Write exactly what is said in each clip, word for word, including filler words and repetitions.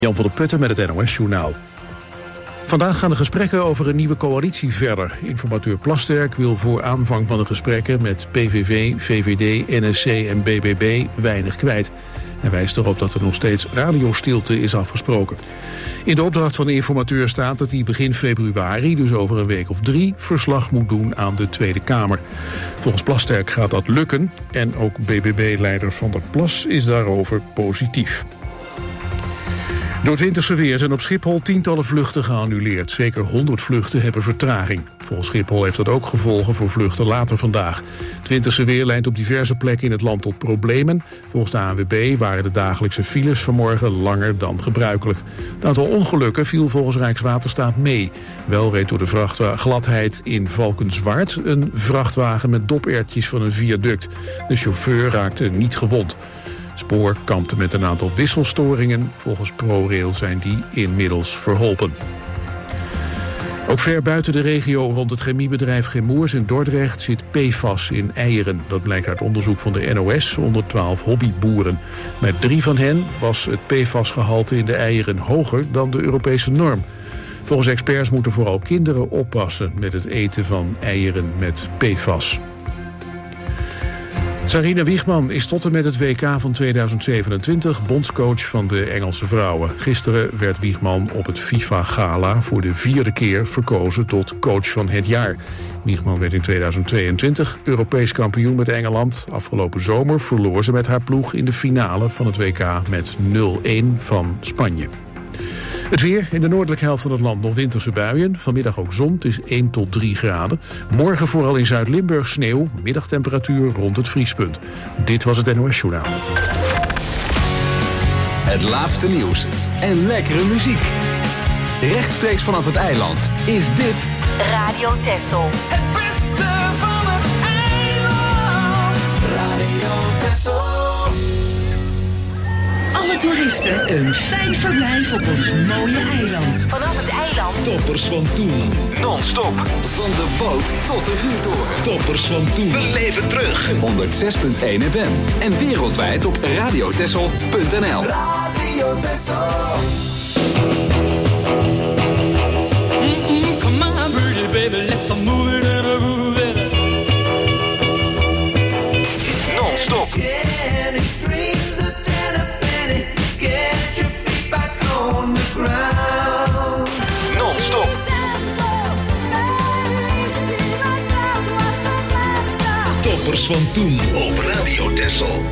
Jan van der Putten met het N O S-journaal. Vandaag gaan de gesprekken over een nieuwe coalitie verder. Informateur Plasterk wil voor aanvang van de gesprekken met P V V, V V D, N S C en B B B weinig kwijt. Hij wijst erop dat er nog steeds radiostilte is afgesproken. In de opdracht van de informateur staat dat hij begin februari, dus over een week of drie, verslag moet doen aan de Tweede Kamer. Volgens Plasterk gaat dat lukken en ook B B B-leider Van der Plas is daarover positief. Door het winterse weer zijn op Schiphol tientallen vluchten geannuleerd. Zeker honderd vluchten hebben vertraging. Volgens Schiphol heeft dat ook gevolgen voor vluchten later vandaag. Het winterse weer leidt op diverse plekken in het land tot problemen. Volgens de A N W B waren de dagelijkse files vanmorgen langer dan gebruikelijk. Het aantal ongelukken viel volgens Rijkswaterstaat mee. Wel reed door de vrachtwa- gladheid in Valkenswaard een vrachtwagen met dopertjes van een viaduct. De chauffeur raakte niet gewond. Spoor kampte met een aantal wisselstoringen. Volgens ProRail zijn die inmiddels verholpen. Ook ver buiten de regio rond het chemiebedrijf Chemours in Dordrecht zit P F A S in eieren. Dat blijkt uit onderzoek van de N O S onder twaalf hobbyboeren. Bij drie van hen was het P F A S-gehalte in de eieren hoger dan de Europese norm. Volgens experts moeten vooral kinderen oppassen met het eten van eieren met P F A S. Sarina Wiegman is tot en met het W K van tweeduizend zevenentwintig bondscoach van de Engelse vrouwen. Gisteren werd Wiegman op het FIFA-gala voor de vierde keer verkozen tot coach van het jaar. Wiegman werd in tweeduizend tweeëntwintig Europees kampioen met Engeland. Afgelopen zomer verloor ze met haar ploeg in de finale van het W K met nul-een van Spanje. Het weer in de noordelijke helft van het land nog winterse buien. Vanmiddag ook zon, het is één tot drie graden. Morgen vooral in Zuid-Limburg sneeuw. Middagtemperatuur rond het vriespunt. Dit was het N O S-journaal. Het laatste nieuws en lekkere muziek. Rechtstreeks vanaf het eiland is dit Radio Texel. Het beste van het eiland. Radio Texel. Alle toeristen een fijn verblijf op ons mooie eiland. Vanaf het eiland. Toppers van toen. non-stop van de boot tot de vuurtoren. Toppers van toen. Beleef het terug. honderdzes komma één F M en wereldwijd op radiotessel punt n l. Radio Texel. Come on, pretty baby, let's move it and move it. Non-stop. Non-stop. Toppers van toen op Radio Texel.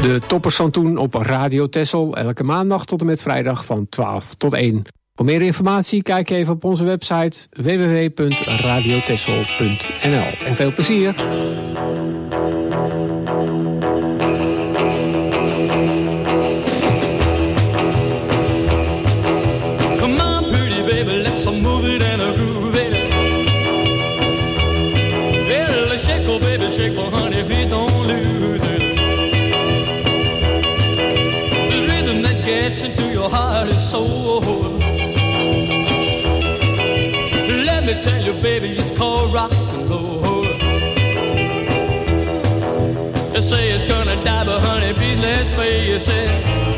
De toppers van toen op Radio Texel, elke maandag tot en met vrijdag van twaalf tot één. Voor meer informatie kijk even op onze website w w w punt radio texel punt n l. En veel plezier! Come on, pretty baby, let's move it and groove it. Well, shake, oh baby, shake, oh honey, please don't lose it. The rhythm that gets into your heart and soul. Let me tell you, baby, it's called rock and roll. They say it's gonna die, but honey, please let's face it.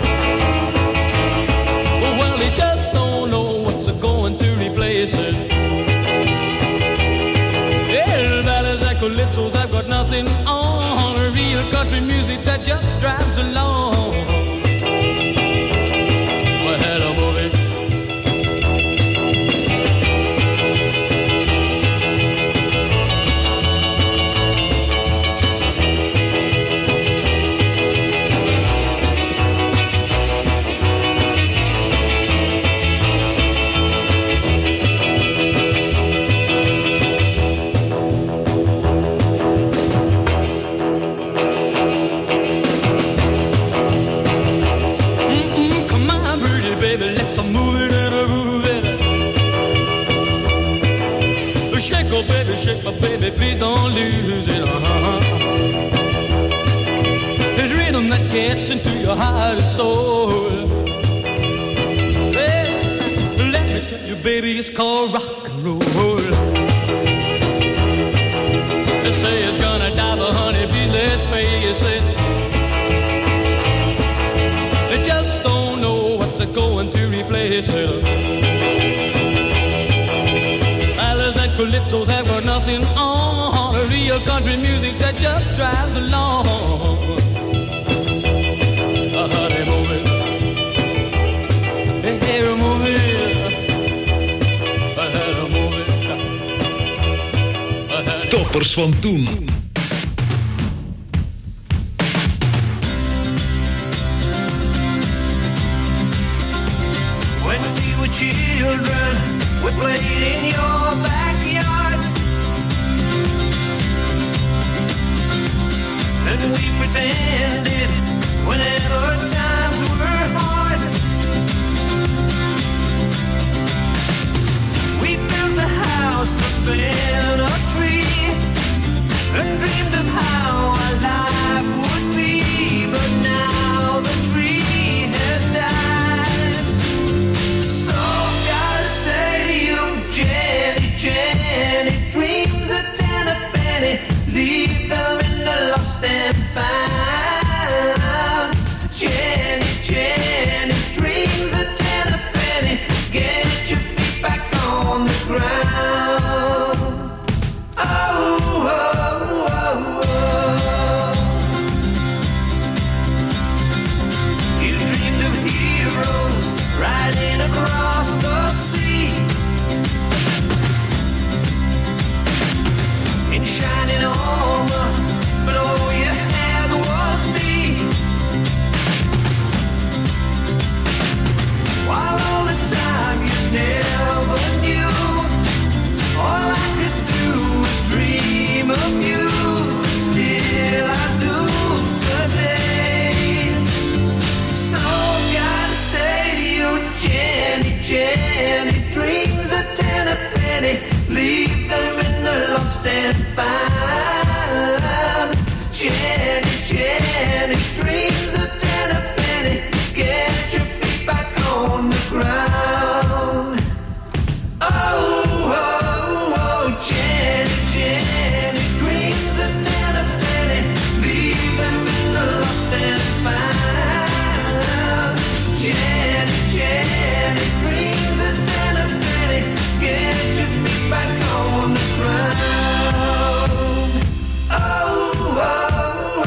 Well, they just don't know what's going to replace it. Yeah, ballads and calypsos, I've got nothing on. Real country music that just drives along. Well, hello, movie. Baby, shake my baby, please don't lose it. Uh-huh. There's rhythm that gets into your heart and soul. Well, let me tell you, baby, it's called rock and roll. They say it's gonna die, but honey, please let's face it. They just don't know what's going to replace it. Calypsos have got nothing on. A real country music that just drives along. Uh, honey, move it. Hey, hey, move it. Uh, honey, move it. Uh, honey. Toppers van toen. When we were children, we played in your backyard, and we pretended whenever times were hard. We built a house up in a tree and dreamed of how our life would be, but now the tree has died. So gotta say to you, Jenny, Jenny, dreams a ten a penny, leave them in the lost and found. Jenny, Jenny, dreams a ten a penny, get your feet back on the ground. Oh, oh, oh, oh. You dreamed of heroes riding across the sea in shining armor, but all you had was me. While all the time you never knew, all I could do was dream of you. Still I do today. So gotta say to you, Jenny, Jenny, dreams a ten a penny, leave them in the lost and found. Jenny, Jenny, dreams a ten a penny, get your feet back on the ground. Oh, oh, oh, Jenny, Jenny, dreams a ten a penny, leave them in the lost and found. Jenny, Jenny, dreams a ten a penny, get your feet back on the ground. Oh, oh,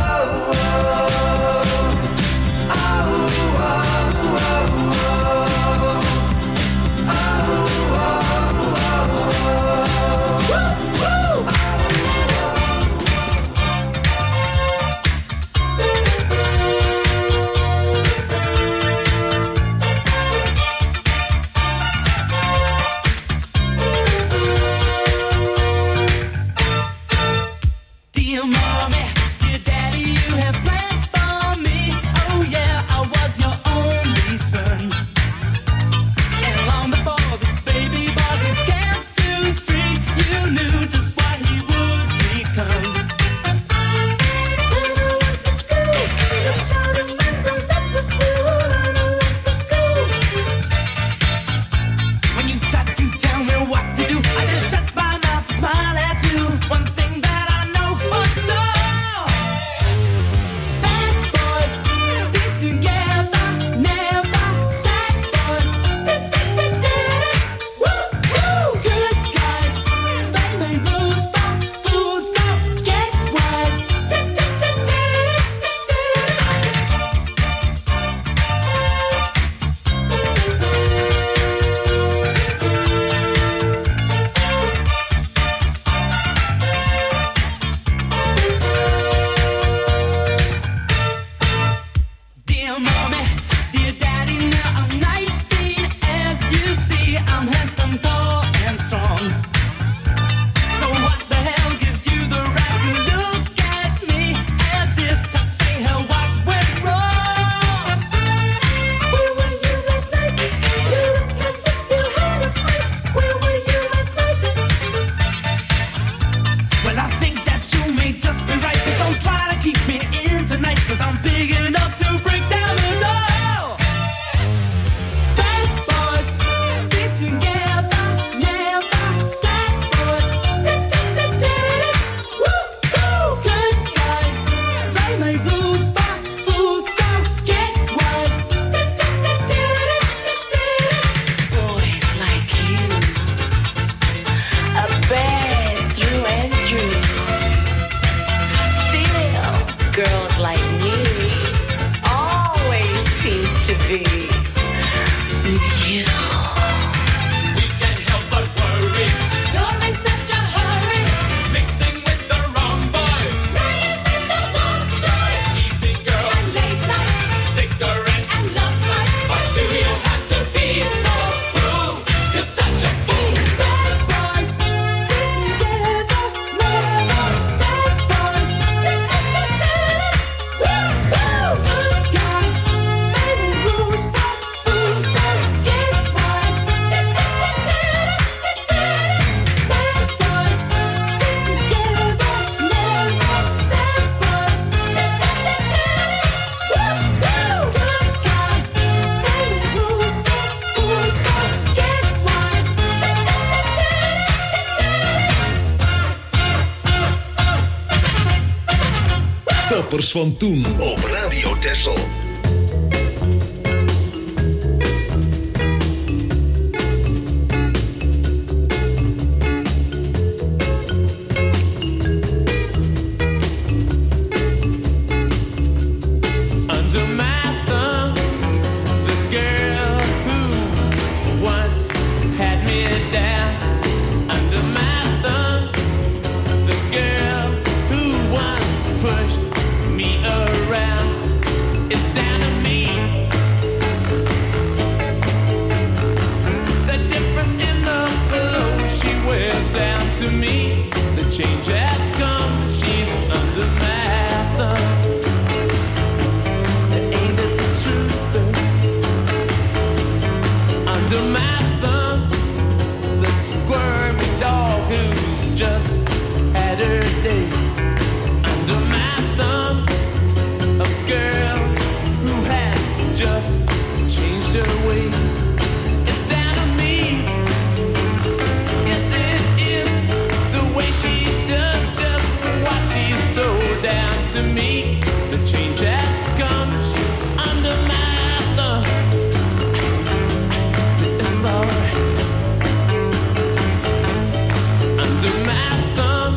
handsome, tall, and strong. So what the hell gives you the right to look at me as if to say how what went wrong? Where were you last night? You look as if you had a fight. Where were you last night? Well, I think that you may just be right, but don't try to keep me in tonight, 'cause I'm big enough to break down the door. Bad boys stick together, never sad boys. Woo-hoo! Good guys, they make rules for fools, so get wise. Boys like you are bad through and through. Still, girls like me always seem to be with you. We can't help but worry. You're in such a hurry. Mixing with the wrong boys. Playing with the wrong toys. Easy girls. And late nights. Cigarettes. And love fights. Why do you have to be so cruel? You're such a fool. Bad boys stick together. Never sad boys. Woo-hoo! Good guys, baby rules for fools, so get wise. Bad boys stick together. Never sad boys. Woo-hoo! Good guys, baby rules for fools, so get wise. Toppers van toen op Radio Texel. Under my thumb, the girl who once had me down. Under my thumb, the girl who once pushed me around. It's down to me. The difference in the clothes she wears down to me. The change has come. She's under my thumb. Ain't it the truth? Under my thumb, the squirmy dog who's just had her day. Under my thumb, a girl who has just changed her ways. It's down to me. Yes, it is the way she does just what she's told down to me. The change has come. She's under my thumb. It's alright. Under my thumb,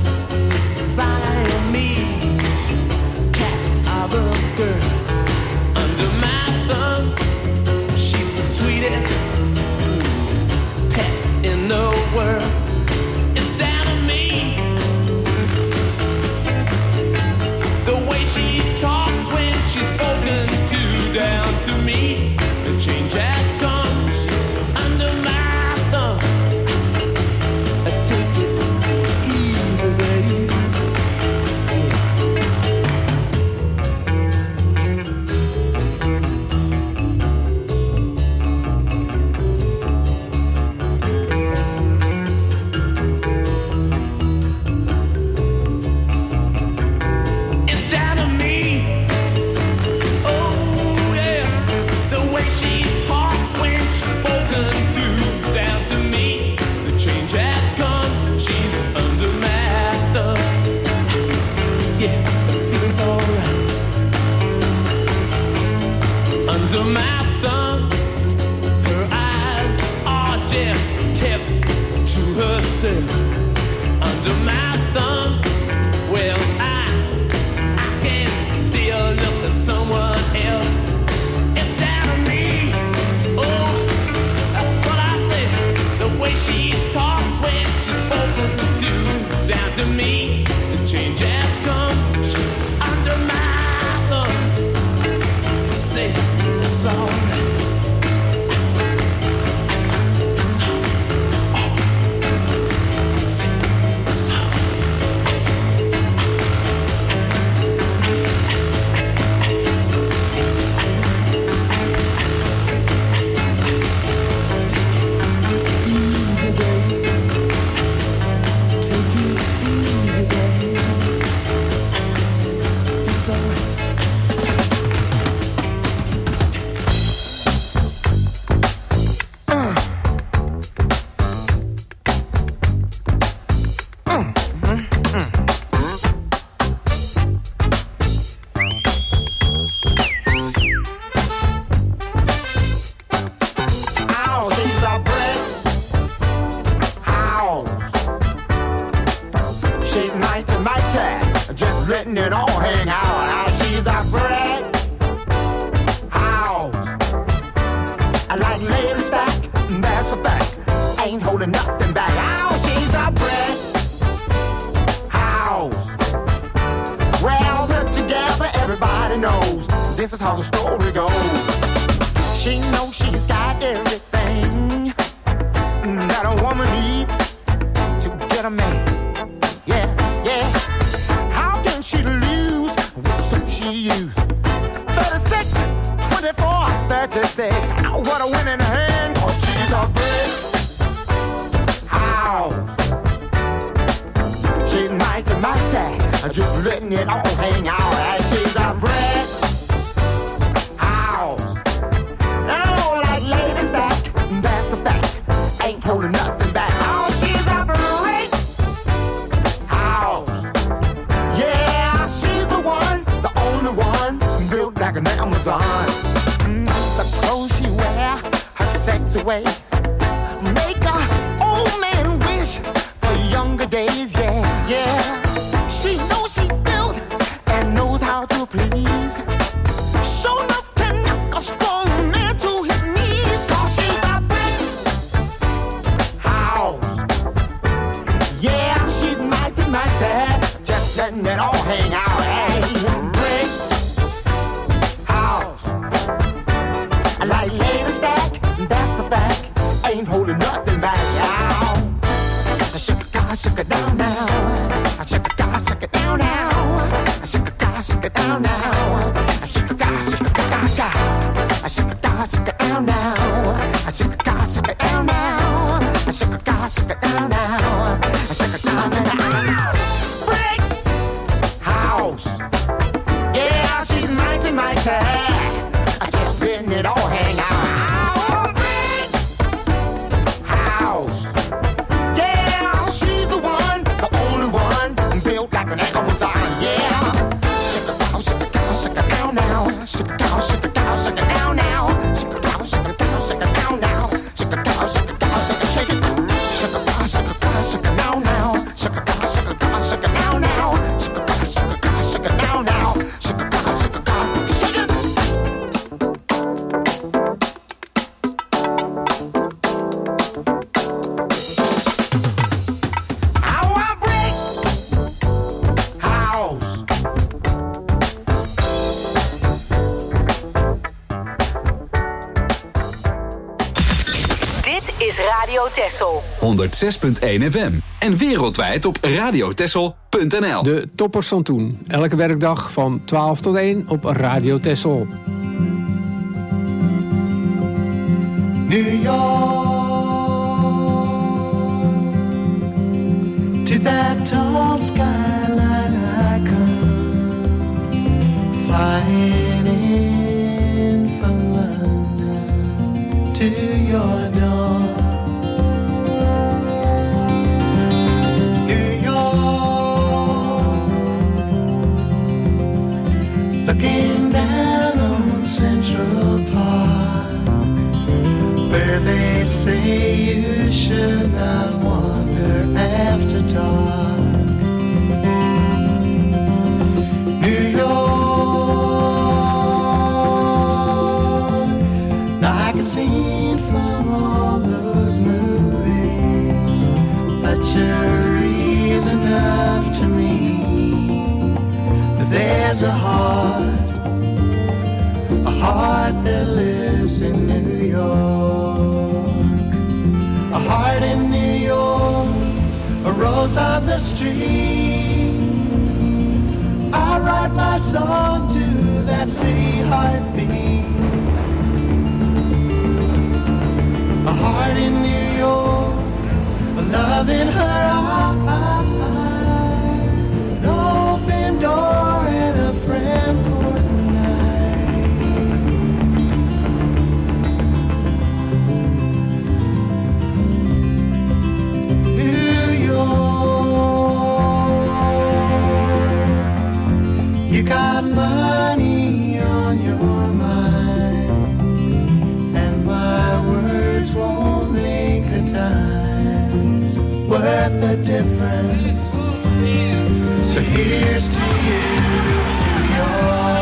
Siamese cat of a girl. Under my thumb, she's the sweetest pet in the world. It's down to me. The way she talks when she's spoken to down to me. The change has come. She's under my thumb. I take it easy, baby. It's down to me. Oh yeah, the way she talks when she's spoken to down to me. The change has come. She's under my thumb. Yeah, it's alright. Under my thumb, her eyes are just kept to herself. Under my thumb, well I I can still look at someone else. It's down to me. Oh, that's what I say. The way she talks when she's spoken to down to me. The change has come. She's under my thumb. Say it's alright. It's alright. is how the story goes. She knows she's got everything that a woman needs to get a man. Yeah, yeah. How can she lose with the suit she used? thirty-six, twenty-four, thirty-six. What a winning hand, cause she's a brick house. She's mighty, mighty, just letting it all hang out. And she's a brick house. Oh, like Lady Stack, that's a fact. Ain't holding nothing back. Oh, she's a brick house. Yeah, she's the one, the only one, built like an Amazon. Mm, the clothes she wear, her sexy ways, make a old man wish for younger days. Yeah, yeah. She knows she's built and knows how to please. Show enough to knock a strong man to his knees. Cause she's a brick house. Yeah, she's mighty, mighty, just letting it all hang out. Hey, brick house. Like Lady Stack, that's a fact. Ain't holding nothing back. Now, shake it, God, shake it down now. Shake it, God, shake it down now. Shake it, God, shake it down now. Shake it, God, shake it, God, God. Shake it, God, shake it down now. Shake it, God, shake it down now. Shake it, God, shake it down now. Shake it, God, shake it down. Brick house. Yeah, she's mighty, mighty. Just letting it all hang out. Brick house. Yeah, she's the one, the only one, built like an Amazon. Yeah, shake it down, shake it down, shake it down now. Shake it down, shake it down, shake it down now. Shake it down, shake it down, shake it down now. Shake it down, shake it down, shake it, shake it. Shake it down, shake it down, shake it down now. Shake it down, shake it down, shake it down now. Shake it down, shake it down, shake it down now. Shake it down, shake it down, shake it. Is Radio Texel. honderdzes punt één F M. En wereldwijd op radiotexel punt n l. De toppers van toen. Elke werkdag van twaalf tot één op Radio Texel. New York, to that tall skyline I come, flying in from London to your door. New York, looking down on Central Park, where they say you should not wander after dark. New York, like a scene from all those movies, but you're real enough to me. But there's a heart, a heart that lives in New York. A heart in New York, a rose on the street. I write my song to that city heartbeat. A heart in New York, a love in her eye, an open door and a friend for the night. New York, you got money on your mind, and my words won't make a dime worth a difference. So here's to you, New York.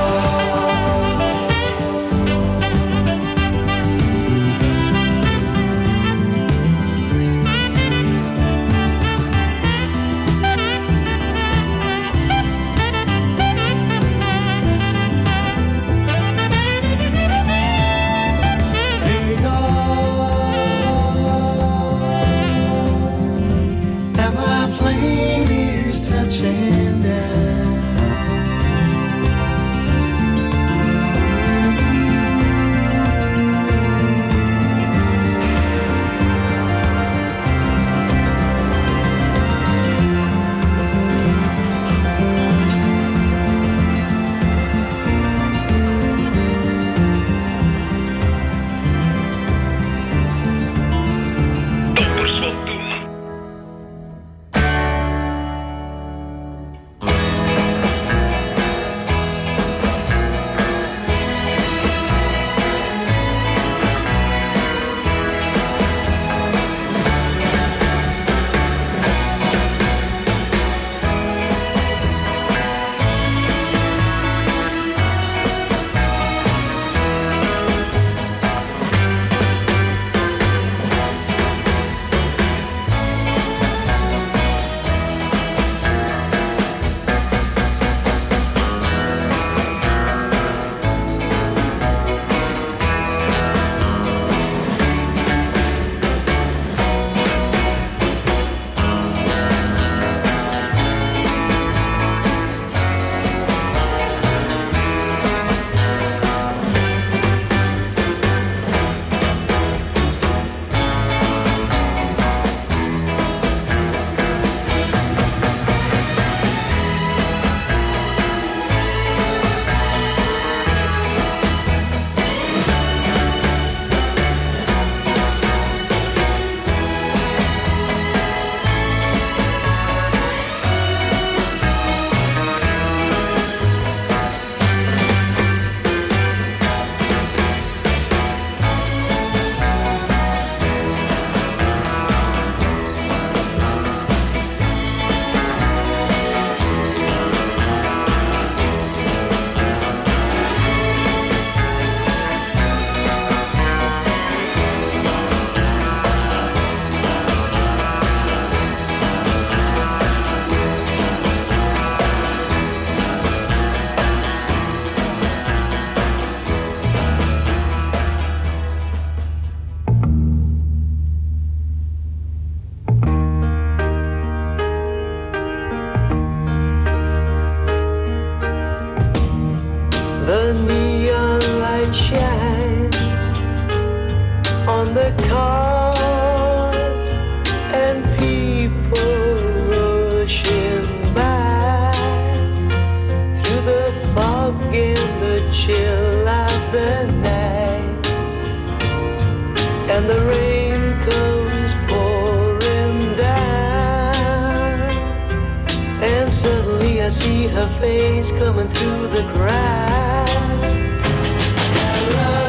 I see her face coming through the crowd. Hello,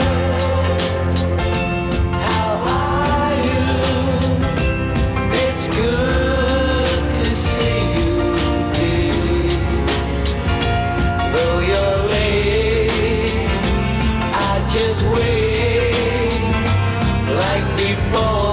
how are you? It's good to see you, dear. Though you're late, I just wait like before.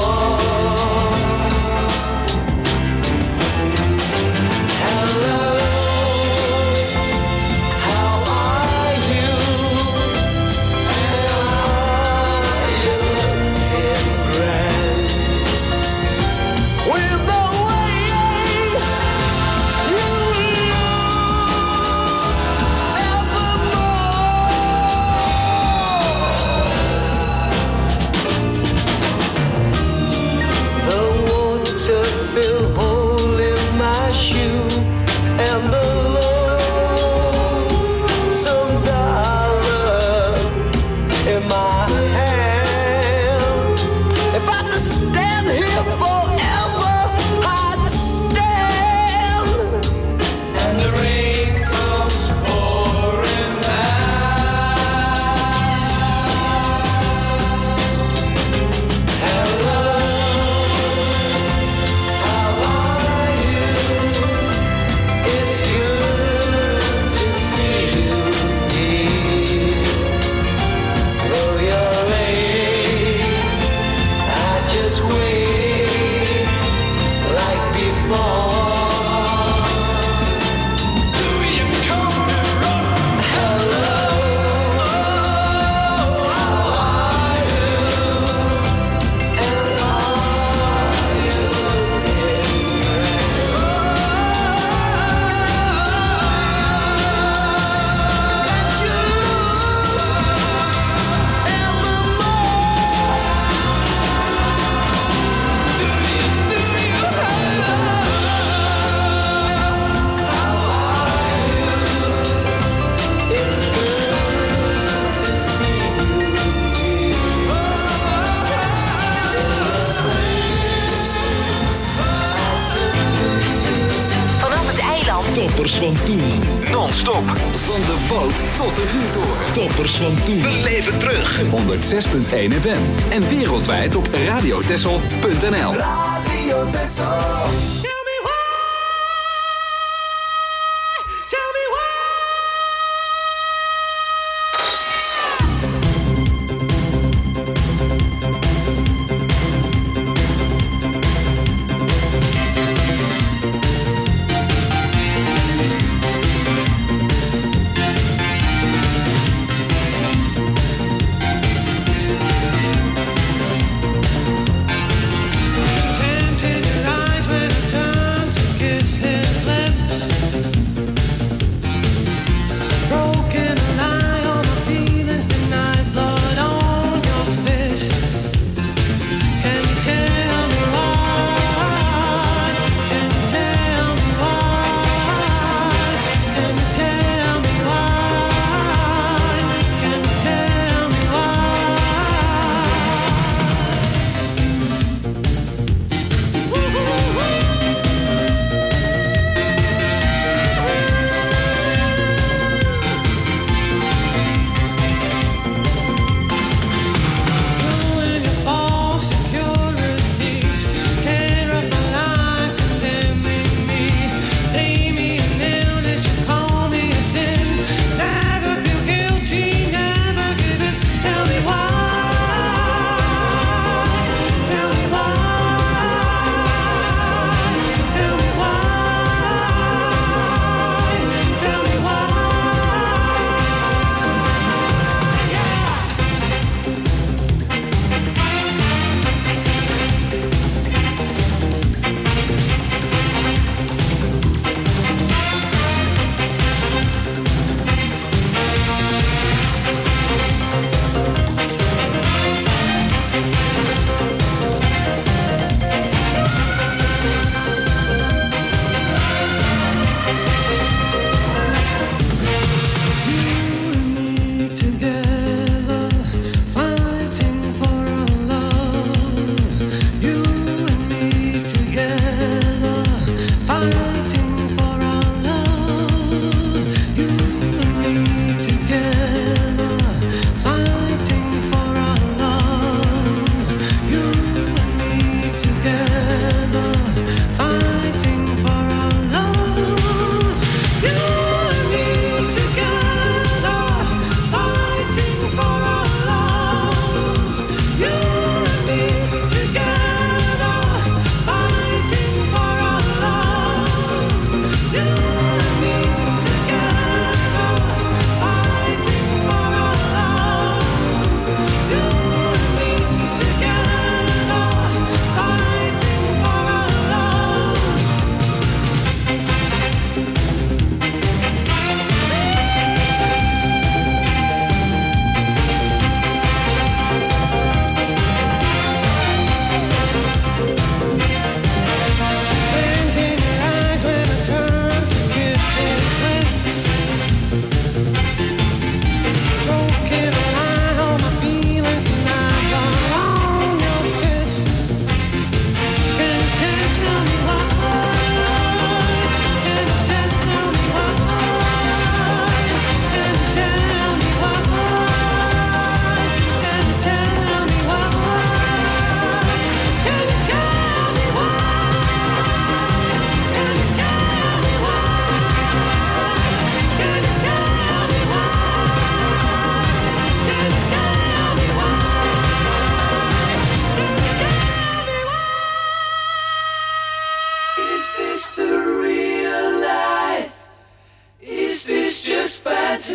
Toppers van toen. Non-stop. Van de boot tot de vuurtoren. Toppers van toen. We leven terug. honderd zes punt één F M. En wereldwijd op radiotessel punt n l. Radio Tessel. Tempted eyes when I turn.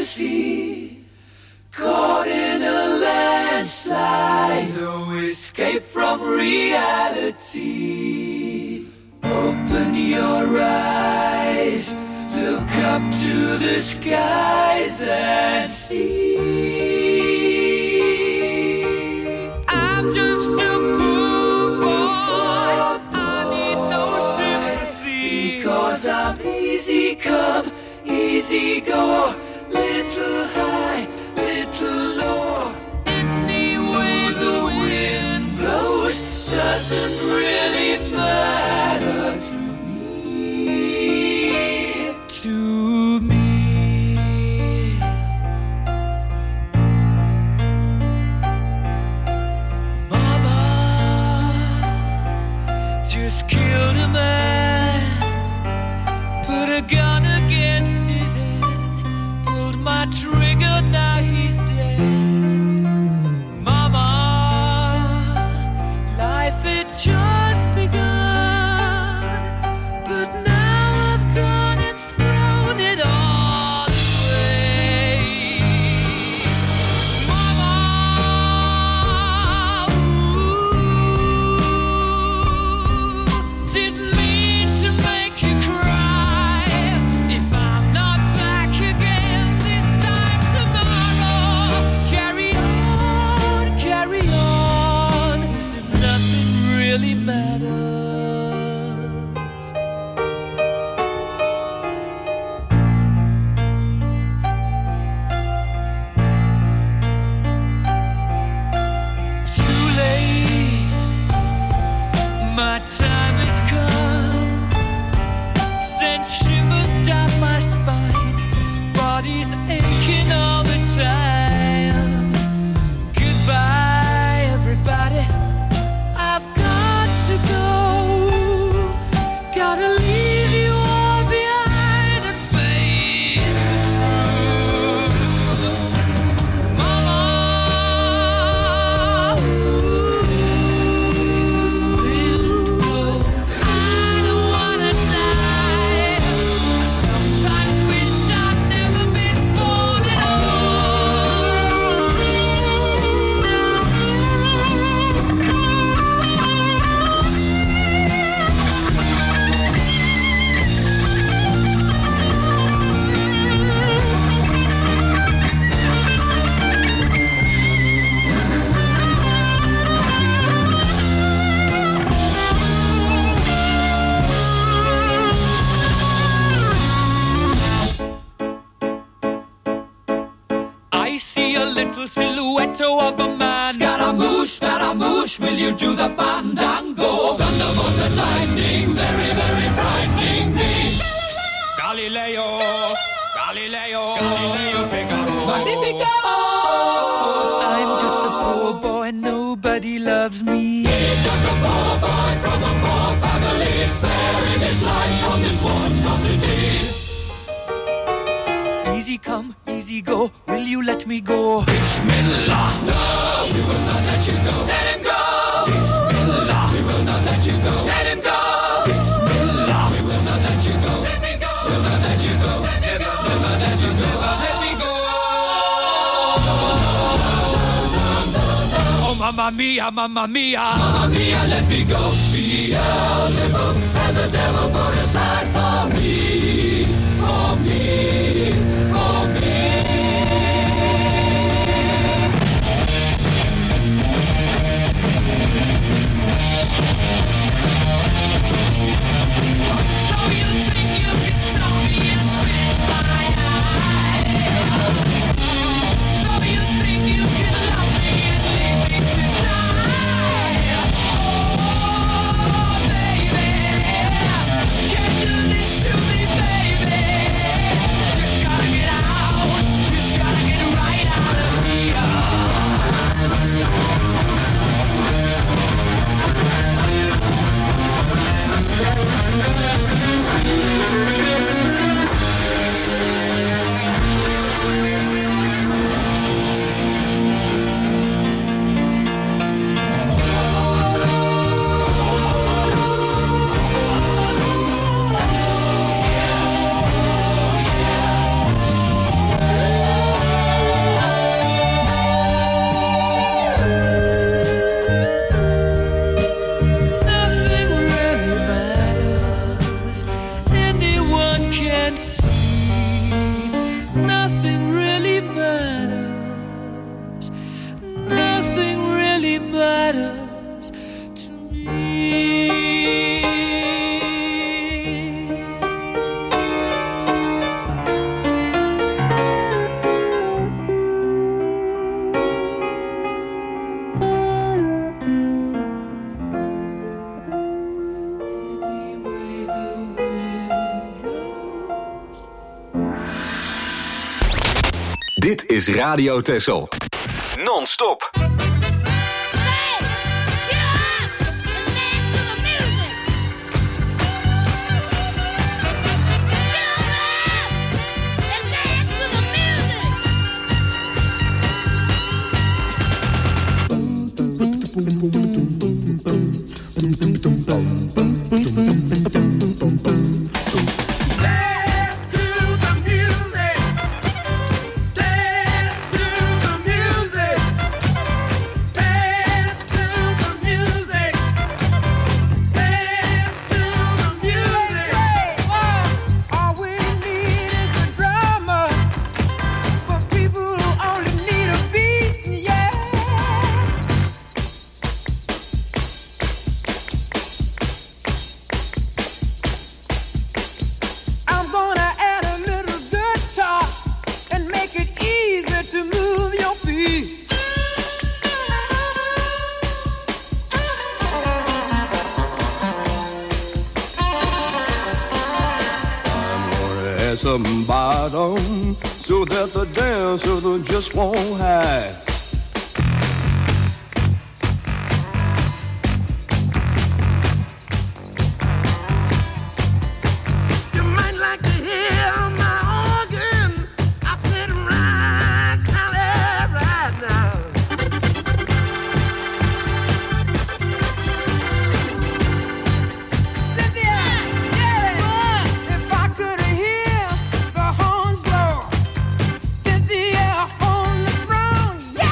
sea, caught in a landslide, no escape from reality. Open your eyes, look up to the skies and see. I'm just a poor boy, I need no sympathy, because I'm easy come, easy go, little high, little low. Any way the wind blows doesn't really matter to me, to me. Mama just killed a man, put a gun against his head, pulled my trigger, now he's dead. Mama, life had just begun, but now I've gone and thrown it all away. Mama, ooh, didn't mean to make you cry. If I'm not back again this time tomorrow, carry on, carry on, as if nothing really matters. Too late, my time has come, sent shivers down my spine, body's aching all the time. Goodbye, everybody, I've got to go, gotta leave you all behind and face the truth. Mama, ooh, I don't wanna die. Sometimes wish I'd never been born at I see a little silhouette of a man. Scaramouche, Scaramouche, will you do the fandango? Thunderbolts and lightning, very, very frightening me. Galileo, Galileo, Galileo Figaro. Magnifico! I'm just a poor boy, nobody loves me. He's just a poor boy from a poor family, sparing his life from this monstrosity. Easy come, easy go, will you let me go? Bismillah, no, we will not let you go. Let him go! Bismillah, we will not let you go. Let him go! Bismillah, we will not let you go. Let me go! We'll not let you go. Let me go! We'll not let you go. Let me go! Oh, mamma mia, mamma mia, mamma mia, let me go. Beelzebub has a devil put aside for me, for me, for me. So you think you can stop me and spit my eye? So you think you can love me and leave me to die? Oh, baby, can't do this to me, baby. Just gotta get out, just gotta get right out of here. Dit is Radio Texel. Non-stop. Some bottom so that the dancer just won't hide. You might like to hear my organ. I sit right, solid right now. Cynthia, yeah, if I could hear the horns blow, Cynthia on the throne, yeah.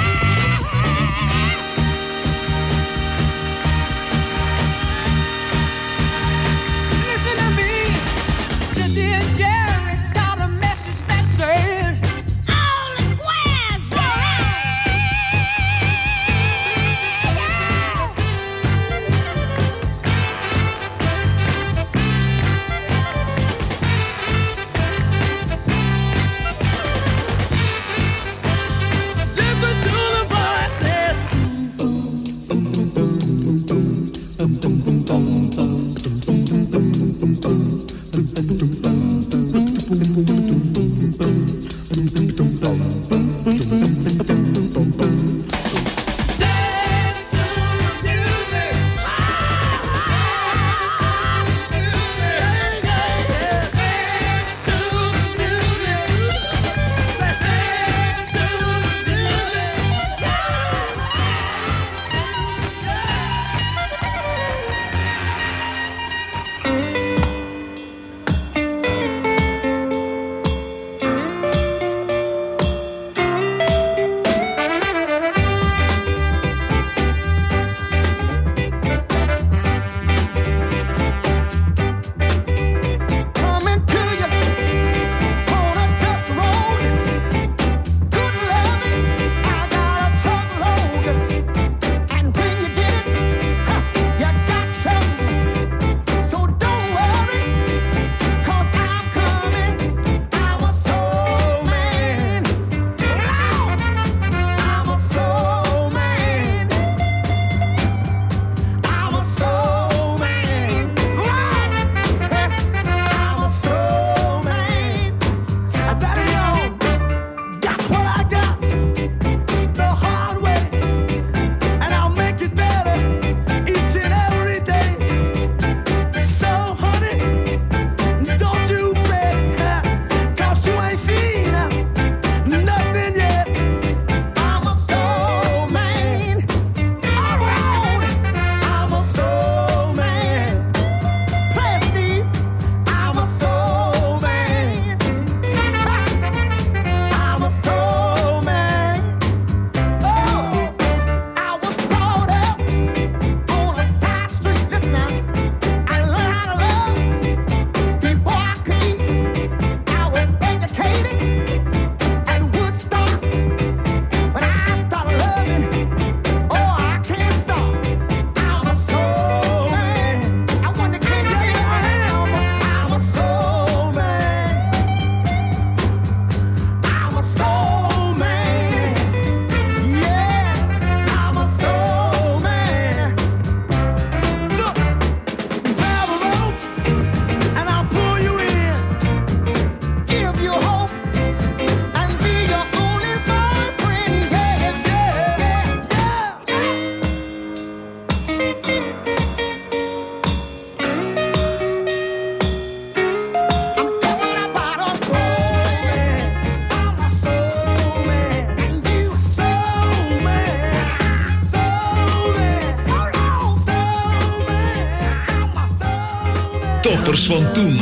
Toppers van toen.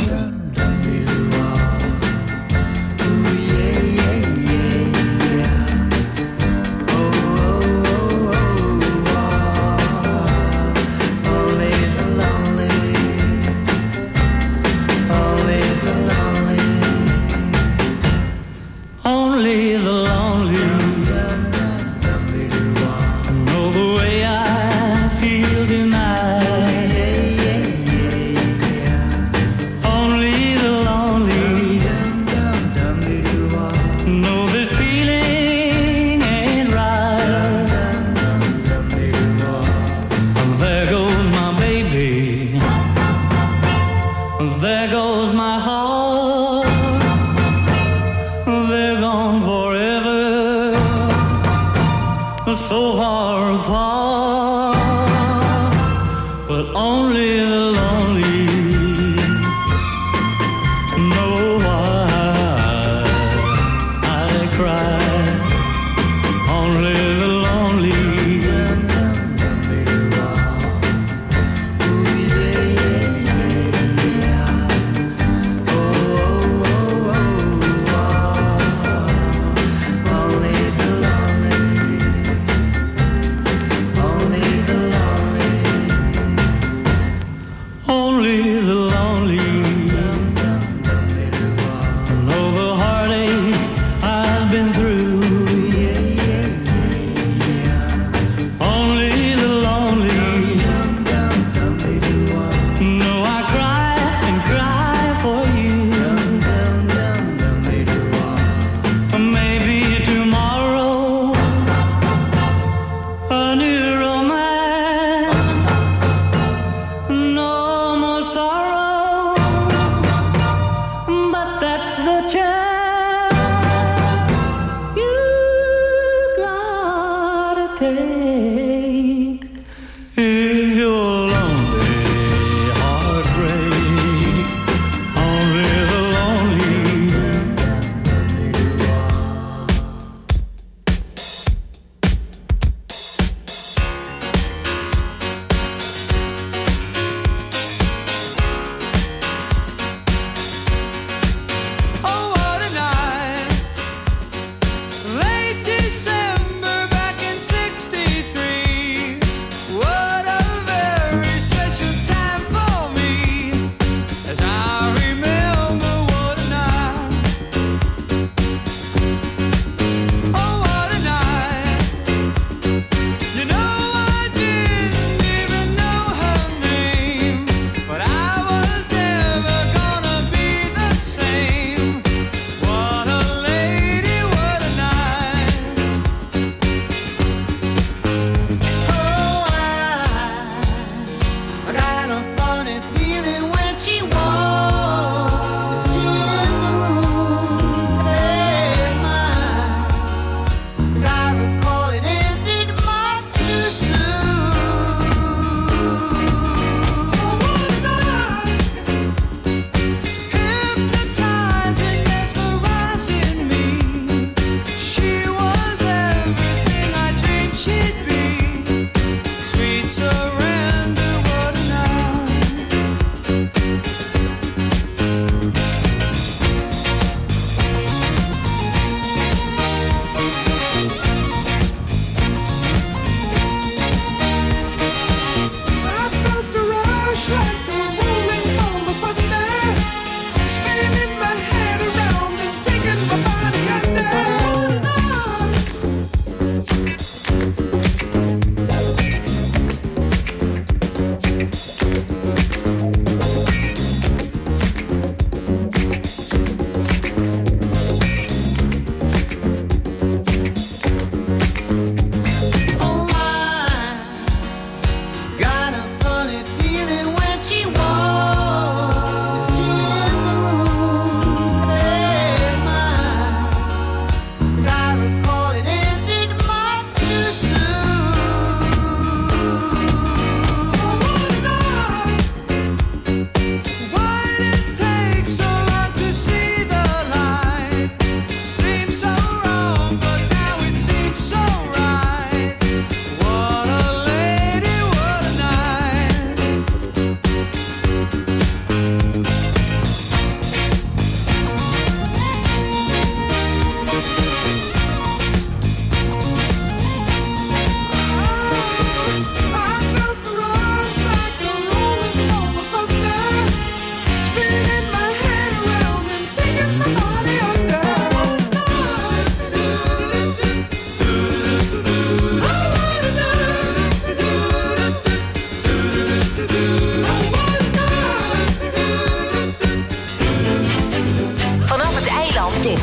Only the lonely know the way I feel tonight. Only the lonely know this feeling ain't right. There goes my baby, there goes my heart. They're gone forever, so far apart. But only the lonely know why I cry. Only the lonely.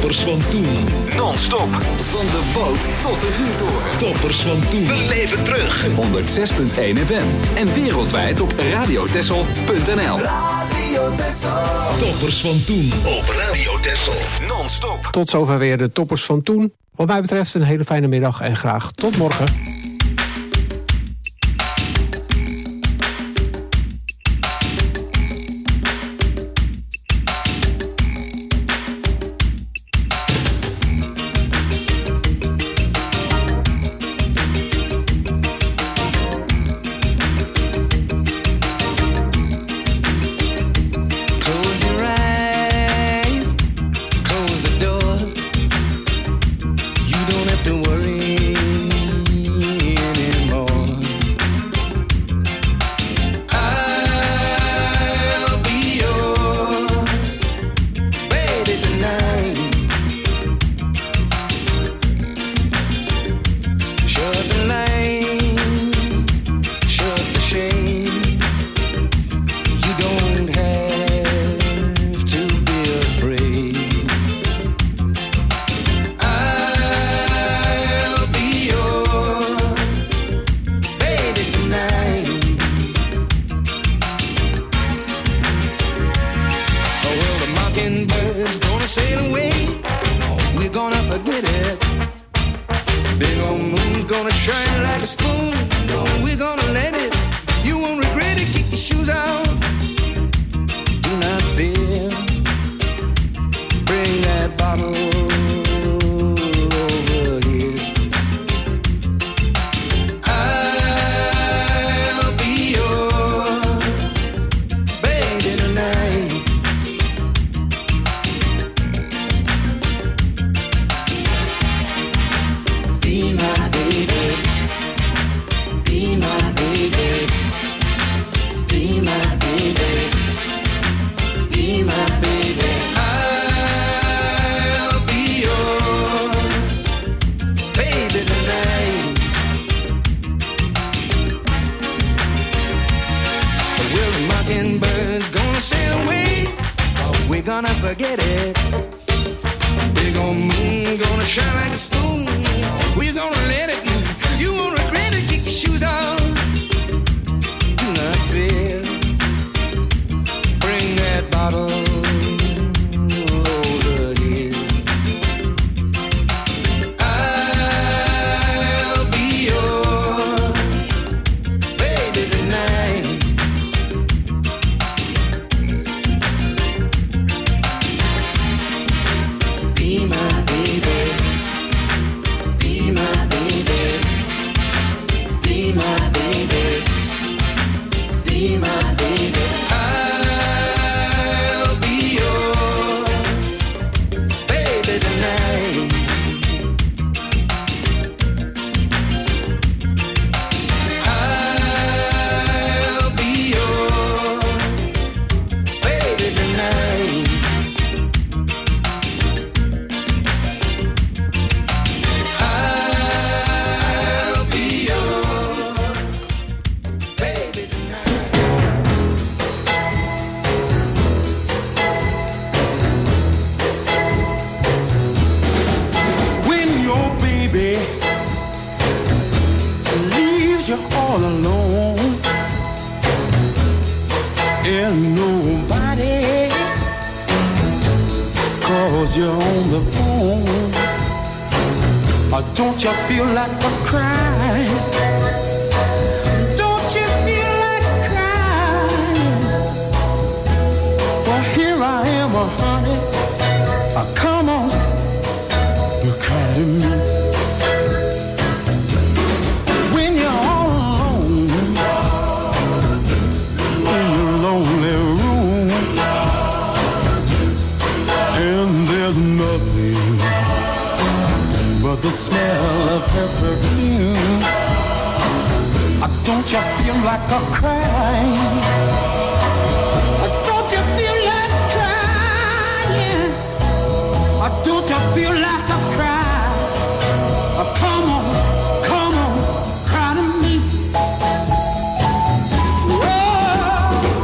Toppers van toen. Non-stop. Van de boot tot de vuurtoren. Toppers van toen. We leven terug. honderd zes punt één F M. En wereldwijd op radiotessel punt n l. Radio Tessel. Toppers van toen op Radio Tessel. Non-stop. Tot zover weer de toppers van toen. Wat mij betreft een hele fijne middag en graag tot morgen.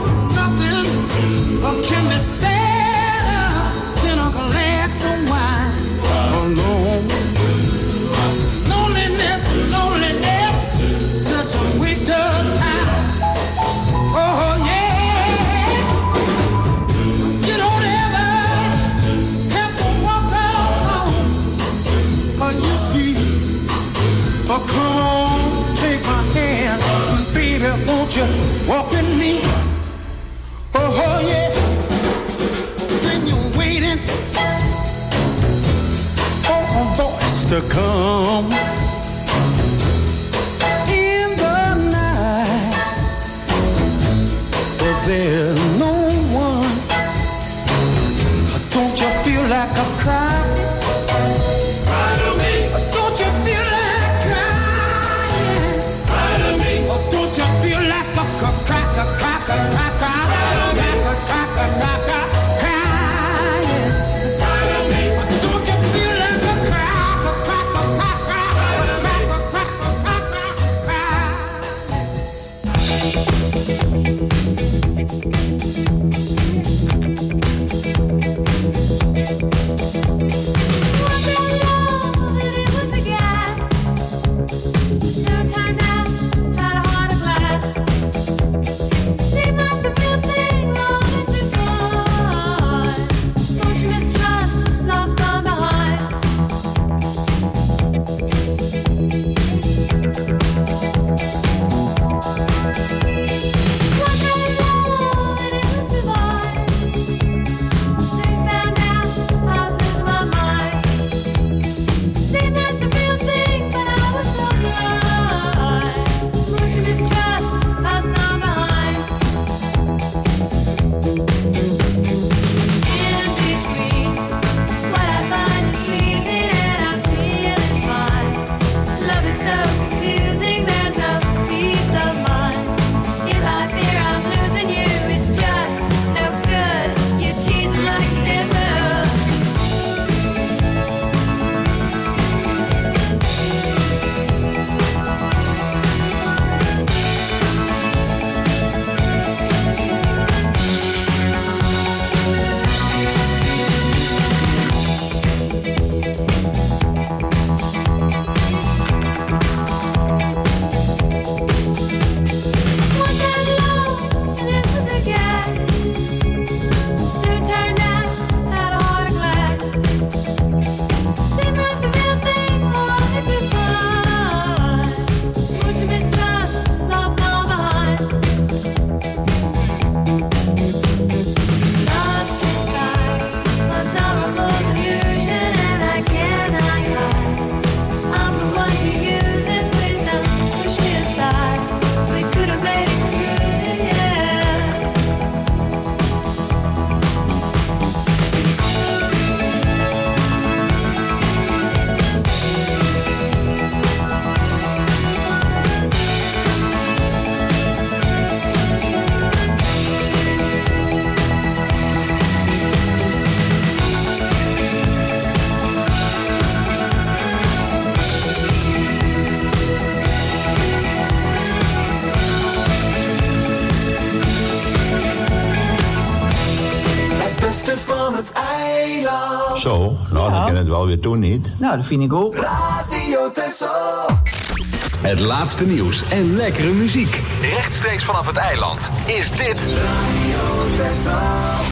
Can be sadder than a glass of wine. to come in the night, but there's no one. Don't you feel like a cry? Cry to me. Don't you feel like crying? Cry to me. Don't you feel like a cry, cry, cry, cry, cry, cry, cry, cry, cry, cry, cry, cry. Zo, nou dan kan het wel weer doen, niet? Nou, dat vind ik ook. Radio Texel. Het laatste nieuws en lekkere muziek. Rechtstreeks vanaf het eiland is dit Radio Texel.